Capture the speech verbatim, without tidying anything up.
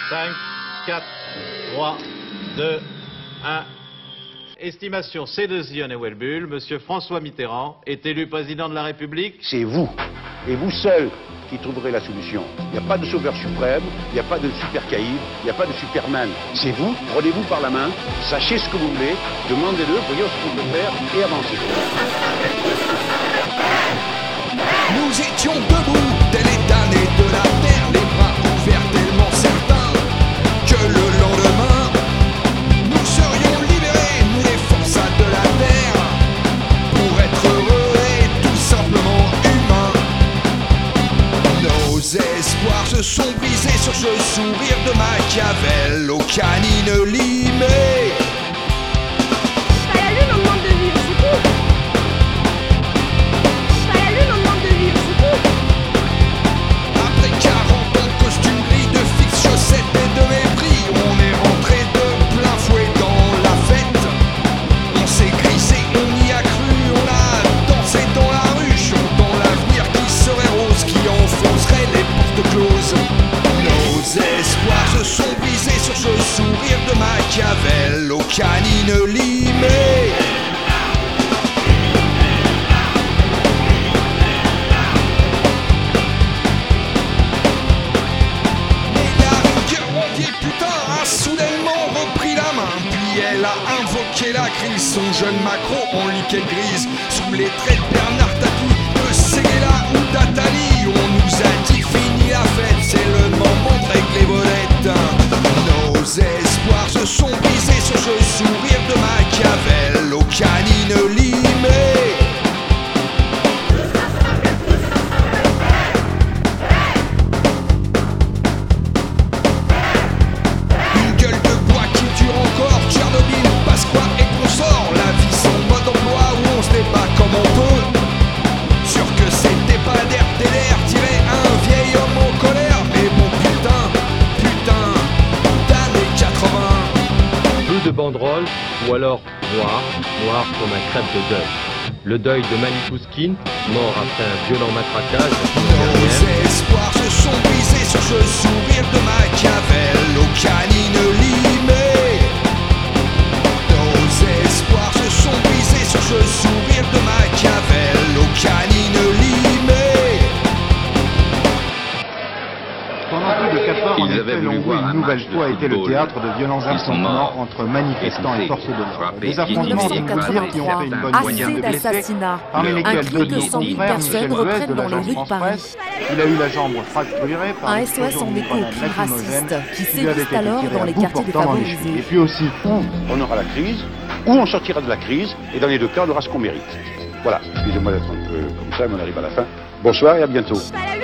cinq, quatre, trois, deux, un. Estimation C deux I et Welbull, Monsieur François Mitterrand est élu président de la République. C'est vous, et vous seul, qui trouverez la solution. Il n'y a pas de sauveur suprême, il n'y a pas de super caïd, il n'y a pas de superman. C'est vous, prenez-vous par la main, sachez ce que vous voulez, demandez-le, voyons ce qu'on peut faire et avancez. Nous étions debout dès les damnés de la terre, les bras ouverts tellement certains que le lendemain nous serions libérés, nous les forçats de la terre, pour être heureux et tout simplement humains. Nos espoirs se sont brisés sur ce sourire de Machiavel aux canines limées. Pas la lune, on demande de vivre, c'est tout. Pas la lune, on demande de vivre, c'est tout. Après quarante ans de costume gris, de fixes chaussettes et de mépris, on est rentré de plein fouet dans la fête. On s'est grissé, on y a cru, on a dansé dans la rue, chantant l'avenir qui serait rose, qui enfoncerait les portes closes. Nos espoirs se sont brisés sur ce sourire de Machiavel aux canines limées. Mais la rigueur, mon vieil putain, a soudainement repris la main. Puis elle a invoqué la crise. Son jeune Macron en liquette grise, sous les traits de Bernard Tapie, de Séguéla ou d'Atali. On nous a dit fini la fête, c'est le moment de régler vos dettes. Nos espoirs se sont brisés sur ce sourire de Machiavel aux canines limées. Une gueule de bois qui dure encore, Tchernobyl, Pasqua et consort. La vie sans mode emploi où on se débat comme on peut. Sûr que c'était pas d'air d'air, tirer un vieil homme en colère. Mais bon putain, putain, d'années quatre-vingts. Peu de banderoles, ou alors noir, noir comme un crêpe de deuil. Le deuil de Malikouskine, mort après un violent matraquage. Nos espoirs se sont brisés sur ce sourire de Machiavel aux canines limées. Nos espoirs se sont brisés sur ce sourire de Machiavel aux canines limées. Pendant plus de quatre heures, en Ils avaient effet, voulu Longwy, voir un une nouvelle match de fois, été le football. théâtre de violents Ils sont affrontements morts. entre manifestants et forces de l'ordre. Frappés, Des affrontements piétinés, qui ont fait une bonne assez dizaine de blessés, d'assassinats. parmi Un lesquels cri deux de de cent son mille frère, personnes Michel Buez, reprennent de dans les l'agence rues de France Paris. Presse. Il a eu la jambe fracturée par Un une S O S en explosion écho d'une aux cris grenade lacrymogène racistes qui qui lui avait sévissent été alors tirée dans à les bout quartiers portant dans les cheveux. défavorisés. Et puis aussi, Ou on aura la crise, ou on sortira de la crise, et dans les deux cas, on aura ce qu'on mérite. Voilà, excusez-moi d'être un peu comme ça, mais on arrive à la fin. Bonsoir et à bientôt. Pas la